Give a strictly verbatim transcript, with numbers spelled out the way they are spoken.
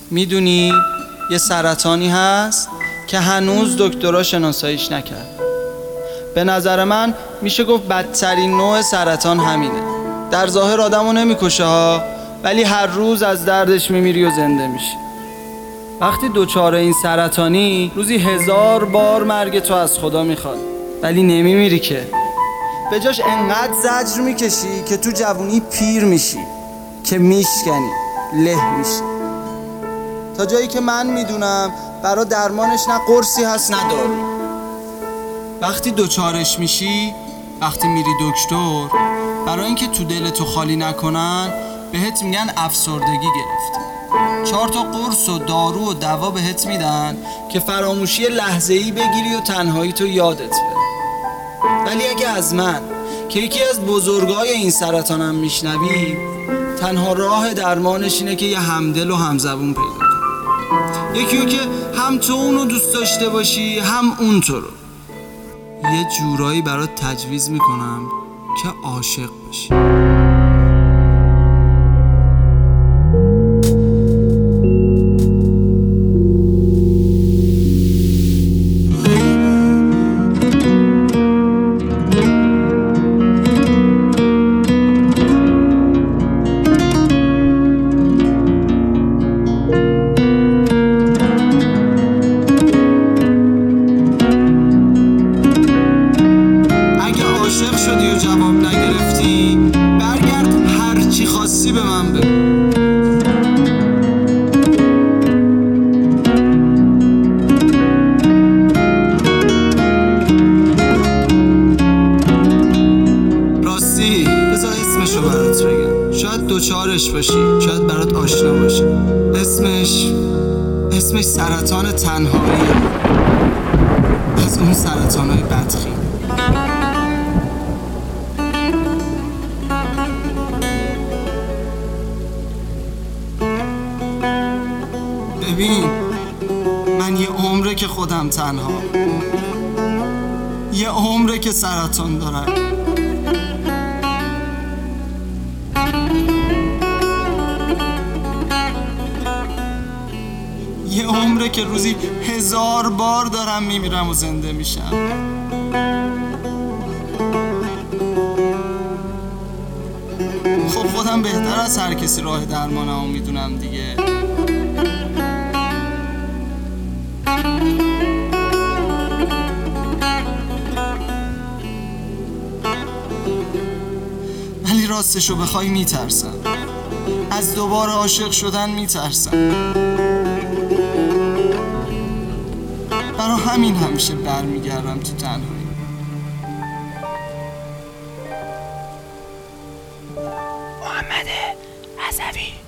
میدونی یه سرطانی هست که هنوز دکترها شناساییش نکرد. به نظر من میشه گفت بدترین نوع سرطان همینه. در ظاهر آدمو نمیکشه ها، ولی هر روز از دردش میمیری و زنده میشی. وقتی دوچار این سرطانی، روزی هزار بار مرگ تو از خدا میخواد، ولی نمیمیری که. به جاش انقدر زجر میکشی که تو جوونی پیر میشی، که میشکنی، له میشی. تا جایی که من میدونم برا درمانش نه قرصی هست نه دارو. وقتی دوچارش میشی، وقتی میری دکتر، برای اینکه تو دلتو خالی نکنن بهت میگن افسردگی گرفتی. چهار تا قرص و دارو و دوا بهت میدن که فراموشی لحظه‌ای بگیری و تنهایی تو یادت بره. ولی اگه از من که یکی از بزرگای این سرطانم میشنوی، تنها راه درمانش اینه که یه همدل و همزبون پیدا کنی، یکیو که هم تو اونو دوست داشته باشی هم اون تو رو. یه جورایی برات تجویز میکنم که عاشق بشی. عاشق شدی و جواب نگرفتی، برگرد هر چی خواستی به من بگو. راستی بذار اسمشو برات بگم، شاید دوچارش باشی، شاید برات آشنا باشه. اسمش اسمش سرطان تنهاییه، از اون سرطانای بدخیم. ببین، من یه عمره که خودم تنها، یه عمره که سرطان دارم، یه عمره که روزی هزار بار دارم میمیرم و زنده میشم. خب خودم بهتر از هر کسی راه درمانمو میدونم دیگه. ولی راستشو بخوای میترسم، از دوباره عاشق شدن میترسم. برا همین همیشه برمیگردم تو تنهایی. محمد عزوی